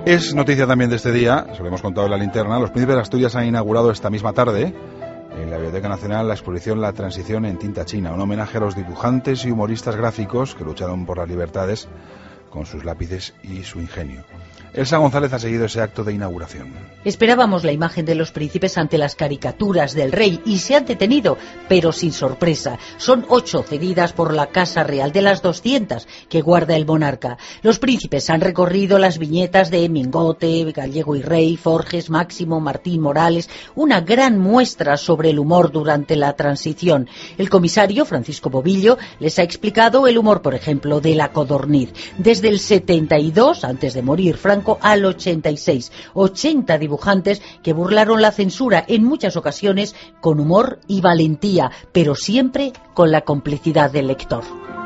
Es noticia también de este día, se lo hemos contado en la linterna, los Príncipes de Asturias han inaugurado esta misma tarde en la Biblioteca Nacional la exposición La Transición en tinta china, un homenaje a los dibujantes y humoristas gráficos que lucharon por las libertades con sus lápices y su ingenio. Elsa González ha seguido ese acto de inauguración. Esperábamos la imagen de los príncipes ante las caricaturas del rey y se han detenido, pero sin sorpresa. Son 8 cedidas por la Casa Real de las 200 que guarda el monarca. Los príncipes han recorrido las viñetas de Mingote, Gallego y Rey, Forges, Máximo, Martín Morales, una gran muestra sobre el humor durante la transición. El comisario, Francisco Bobillo, les ha explicado el humor, por ejemplo, de la codorniz. Desde el 72, antes de morir Franco, al 86, 80 dibujantes que burlaron la censura en muchas ocasiones con humor y valentía, pero siempre con la complicidad del lector.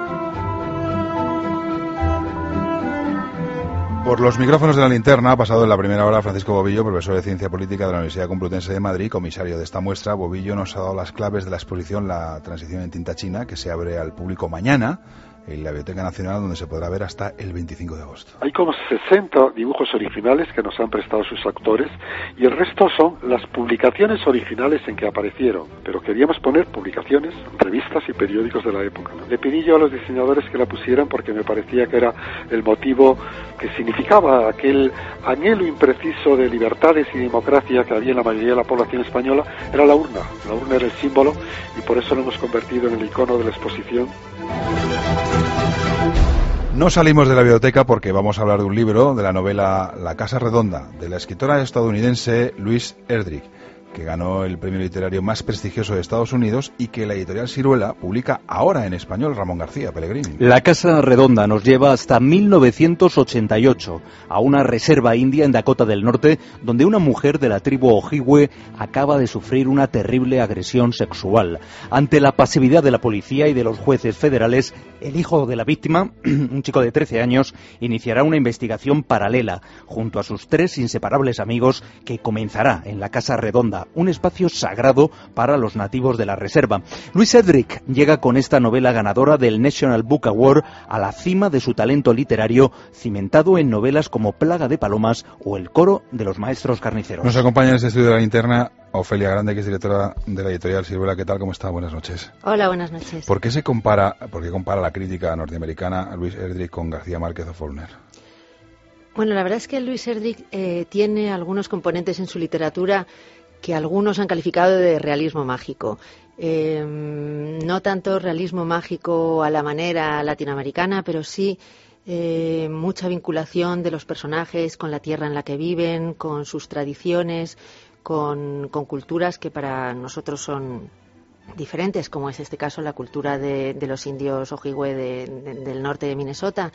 Por los micrófonos de la linterna ha pasado en la primera hora Francisco Bobillo, profesor de Ciencia Política de la Universidad Complutense de Madrid, comisario de esta muestra. Bobillo nos ha dado las claves de la exposición La Transición en tinta china, que se abre al público mañana en la Biblioteca Nacional, donde se podrá ver hasta el 25 de agosto. Hay como 60 dibujos originales que nos han prestado sus autores y el resto son las publicaciones originales en que aparecieron, pero queríamos poner publicaciones, revistas y periódicos de la época, ¿no? Le pedí yo a los diseñadores que la pusieran porque me parecía que era el motivo que significaba aquel anhelo impreciso de libertades y democracia que había en la mayoría de la población española. Era la urna era el símbolo y por eso lo hemos convertido en el icono de la exposición. No salimos de la biblioteca porque vamos a hablar de un libro, de la novela La Casa Redonda, de la escritora estadounidense Louise Erdrich, que ganó el premio literario más prestigioso de Estados Unidos y que la editorial Siruela publica ahora en español. Ramón García Pellegrini. La Casa Redonda nos lleva hasta 1988, a una reserva india en Dakota del Norte, donde una mujer de la tribu Ojibwe acaba de sufrir una terrible agresión sexual. Ante la pasividad de la policía y de los jueces federales, el hijo de la víctima, un chico de 13 años, iniciará una investigación paralela junto a sus 3 inseparables amigos que comenzará en la Casa Redonda, un espacio sagrado para los nativos de la reserva. Louise Erdrich llega con esta novela ganadora del National Book Award a la cima de su talento literario, cimentado en novelas como Plaga de Palomas o El coro de los maestros carniceros. Nos acompaña en este estudio de la linterna Ofelia Grande, que es directora de la editorial Siruela. ¿Qué tal? ¿Cómo está? Buenas noches. Hola, buenas noches. ¿Por qué compara la crítica norteamericana a Louise Erdrich con García Márquez o Faulkner? Bueno, la verdad es que Louise Erdrich tiene algunos componentes en su literatura que algunos han calificado de realismo mágico. No tanto realismo mágico a la manera latinoamericana, pero sí mucha vinculación de los personajes con la tierra en la que viven, con sus tradiciones, con culturas que para nosotros son diferentes, como es este caso la cultura de los indios Ojibwe del norte de Minnesota.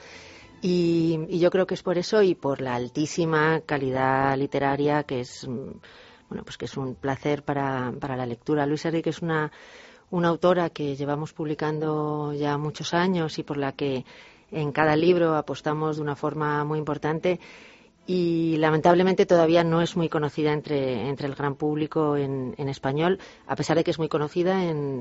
Y yo creo que es por eso y por la altísima calidad literaria que es... Bueno, pues que es un placer para la lectura. Louise Erdrich es una autora que llevamos publicando ya muchos años y por la que en cada libro apostamos de una forma muy importante y lamentablemente todavía no es muy conocida entre el gran público en español, a pesar de que es muy conocida,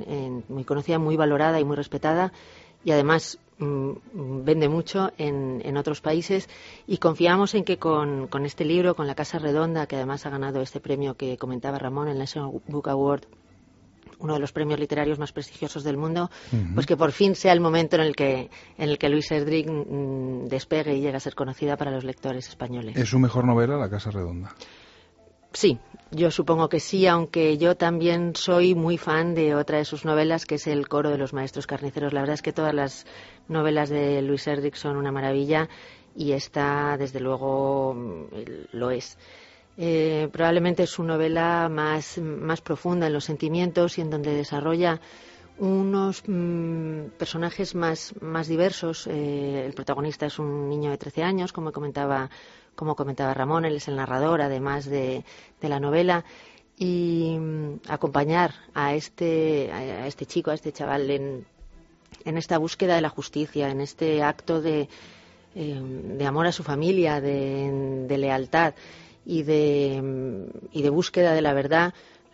muy valorada y muy respetada y además vende mucho en otros países y confiamos en que con este libro, con La Casa Redonda, que además ha ganado este premio que comentaba Ramón, el National Book Award, uno de los premios literarios más prestigiosos del mundo, pues que por fin sea el momento en el que Louise Erdrich despegue y llegue a ser conocida para los lectores españoles. ¿Es su mejor novela, La Casa Redonda? Sí, yo supongo que sí, aunque yo también soy muy fan de otra de sus novelas, que es El coro de los maestros carniceros. La verdad es que todas las novelas de Louise Erdrich son una maravilla y esta, desde luego, lo es. Probablemente es su novela más profunda en los sentimientos y en donde desarrolla unos personajes más diversos. El protagonista es un niño de 13 años, como comentaba Ramón. Él es el narrador, además de la novela, y acompañar a este chico, a este chaval en esta búsqueda de la justicia, en este acto de amor a su familia, de lealtad y de búsqueda de la verdad.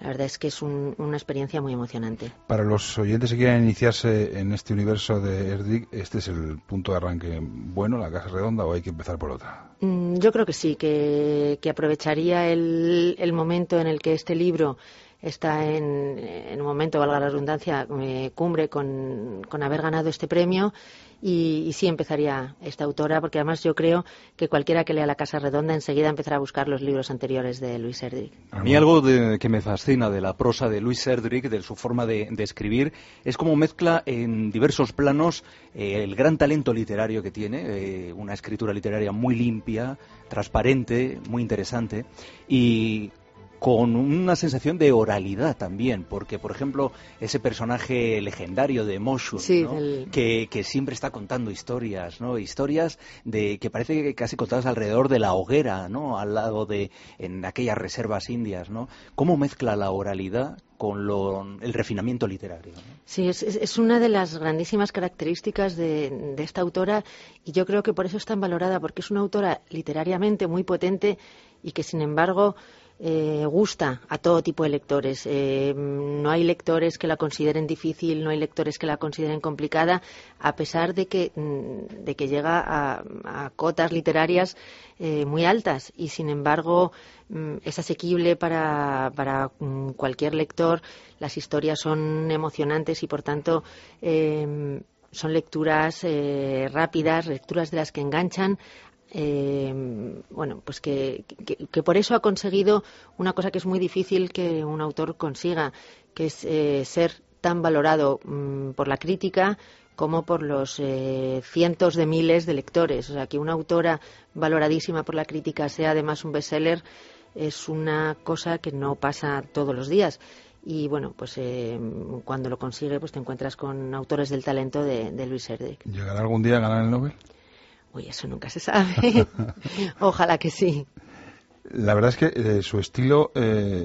La verdad es que es una experiencia muy emocionante. Para los oyentes que quieran iniciarse en este universo de Erddig, ¿este es el punto de arranque bueno, la Casa Redonda, o hay que empezar por otra? Yo creo que sí, que aprovecharía el momento en el que este libro está en un momento, valga la redundancia, cumbre con haber ganado este premio. Y sí empezaría esta autora, porque además yo creo que cualquiera que lea La Casa Redonda enseguida empezará a buscar los libros anteriores de Louis Erddig. A mí algo que me fascina de la prosa de Louis Erddig, de su forma de escribir, es cómo mezcla en diversos planos el gran talento literario que tiene, una escritura literaria muy limpia, transparente, muy interesante, y con una sensación de oralidad también, porque, por ejemplo, ese personaje legendario de Moshun, sí, ¿no? que siempre está contando historias, ¿no? Historias que parece que casi contadas alrededor de la hoguera, ¿no? Al lado en aquellas reservas indias, ¿no? ¿Cómo mezcla la oralidad con el refinamiento literario, ¿no? Sí, es una de las grandísimas características de esta autora, y yo creo que por eso es tan valorada, porque es una autora literariamente muy potente y que, sin embargo, gusta a todo tipo de lectores. No hay lectores que la consideren difícil, no hay lectores que la consideren complicada, a pesar de que llega a cotas literarias muy altas, y sin embargo es asequible para cualquier lector. Las historias son emocionantes y, por tanto, son lecturas rápidas, lecturas de las que enganchan. Pues que por eso ha conseguido una cosa que es muy difícil que un autor consiga, que es ser tan valorado por la crítica como por los cientos de miles de lectores. O sea, que una autora valoradísima por la crítica sea además un bestseller es una cosa que no pasa todos los días. Y bueno, pues cuando lo consigue, pues te encuentras con autores del talento de Louis Erddig. ¿Llegará algún día a ganar el Nobel? Uy, eso nunca se sabe. Ojalá que sí. La verdad es que su estilo,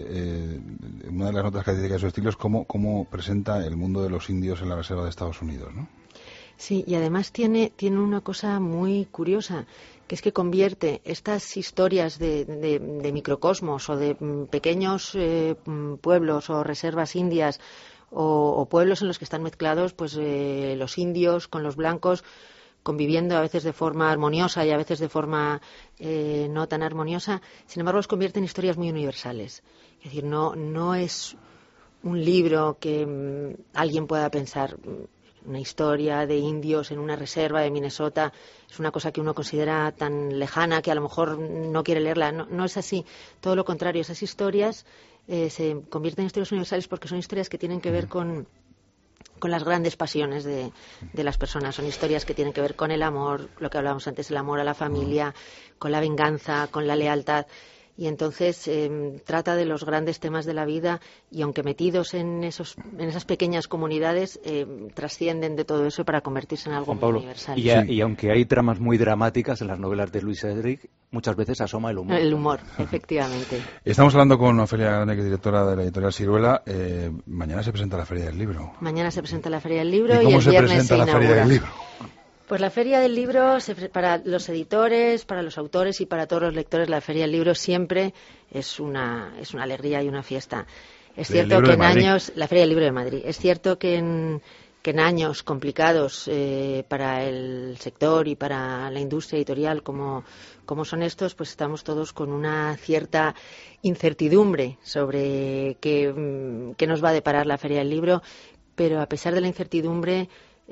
una de las notas características de su estilo es cómo presenta el mundo de los indios en la reserva de Estados Unidos, ¿no? Sí, y además tiene una cosa muy curiosa, que es que convierte estas historias de microcosmos o de pequeños pueblos o reservas indias o pueblos en los que están mezclados pues los indios con los blancos, conviviendo a veces de forma armoniosa y a veces de forma no tan armoniosa. Sin embargo, los convierte en historias muy universales. Es decir, no es un libro que alguien pueda pensar, una historia de indios en una reserva de Minnesota es una cosa que uno considera tan lejana que a lo mejor no quiere leerla. No es así. Todo lo contrario, esas historias se convierten en historias universales porque son historias que tienen que ver con las grandes pasiones de las personas. Son historias que tienen que ver con el amor, lo que hablábamos antes, el amor a la familia, con la venganza, con la lealtad. Y entonces trata de los grandes temas de la vida, y aunque metidos en esas pequeñas comunidades, trascienden de todo eso para convertirse en algo Juan Pablo, muy universal. Y aunque hay tramas muy dramáticas en las novelas de Louis Erddig, muchas veces asoma el humor. El humor, efectivamente. Estamos hablando con Ofelia Grande, que es directora de la editorial Siruela. Mañana se presenta la Feria del Libro. Mañana se presenta la Feria del Libro y el viernes se inaugura. ¿Cómo se presenta la Feria del Libro? Pues la Feria del Libro, para los editores, para los autores y para todos los lectores, la Feria del Libro siempre es una alegría y una fiesta. Es cierto que en años... La Feria del Libro de Madrid. Es cierto que en años complicados para el sector y para la industria editorial como son estos, pues estamos todos con una cierta incertidumbre sobre qué nos va a deparar la Feria del Libro, pero a pesar de la incertidumbre,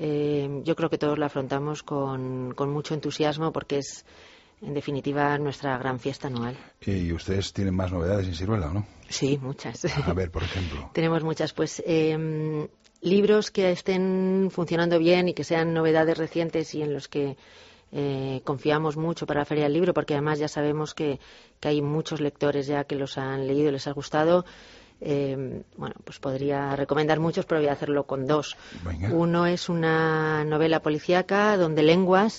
yo creo que todos la afrontamos con mucho entusiasmo, porque es, en definitiva, nuestra gran fiesta anual. ¿Y ustedes tienen más novedades en Siruela, o no? Sí, muchas. A ver, por ejemplo. Tenemos muchas, pues libros que estén funcionando bien y que sean novedades recientes y en los que confiamos mucho para la Feria del Libro, porque además ya sabemos que hay muchos lectores ya que los han leído y les ha gustado. Pues podría recomendar muchos, pero voy a hacerlo con dos. Venga. Uno es una novela policíaca, Donde lenguas,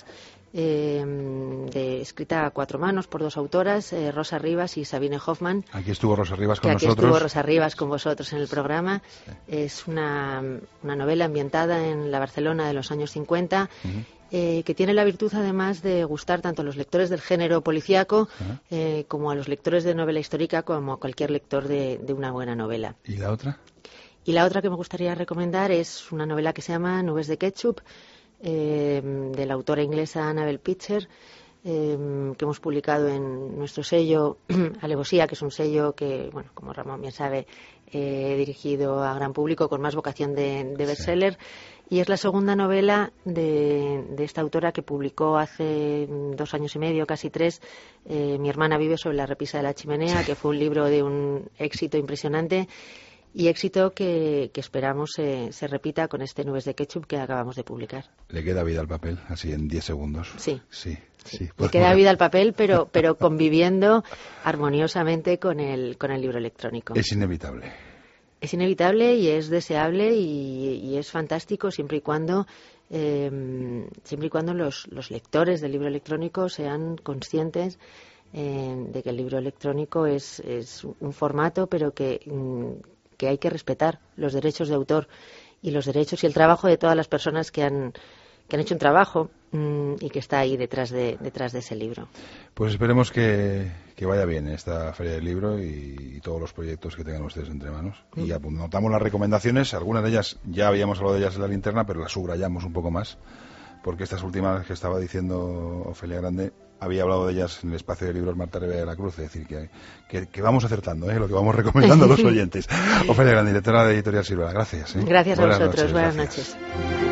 escrita a cuatro manos por dos autoras, Rosa Rivas y Sabine Hoffman. Aquí estuvo Rosa Rivas con nosotros. Aquí estuvo Rosa Rivas con vosotros en el programa. Sí. Es una novela ambientada en la Barcelona de los años 50 que tiene la virtud además de gustar tanto a los lectores del género policíaco como a los lectores de novela histórica, como a cualquier lector de una buena novela. ¿Y la otra? Y la otra que me gustaría recomendar es una novela que se llama Nubes de Ketchup, de la autora inglesa Annabel Pitcher, que hemos publicado en nuestro sello Alevosía, que es un sello que, bueno, como Ramón bien sabe, dirigido a gran público con más vocación de bestseller. Sí. Y es la segunda novela de esta autora que publicó hace 2 años y medio, casi 3, Mi hermana vive sobre la repisa de la chimenea, que fue un libro de un éxito impresionante y éxito que esperamos se repita con este Nubes de Ketchup que acabamos de publicar. ¿Le queda vida al papel, así en 10 segundos? Sí. Pues le queda vida al papel, pero conviviendo armoniosamente con el libro electrónico. Es inevitable. Es inevitable y es deseable y es fantástico siempre y cuando los lectores del libro electrónico sean conscientes de que el libro electrónico es un formato, pero que hay que respetar los derechos de autor y los derechos y el trabajo de todas las personas que han hecho un trabajo y que está ahí detrás de ese libro. Pues esperemos que vaya bien esta Feria del Libro y todos los proyectos que tengan ustedes entre manos. Y anotamos las recomendaciones, algunas de ellas ya habíamos hablado de ellas en la linterna, pero las subrayamos un poco más, porque estas últimas que estaba diciendo Ofelia Grande, había hablado de ellas en el espacio de libros Marta Rivera de la Cruz, es decir, que vamos acertando lo que vamos recomendando a los oyentes. Ofelia Grande, directora de Editorial Sirvela, gracias. Gracias a vosotros, buenas noches.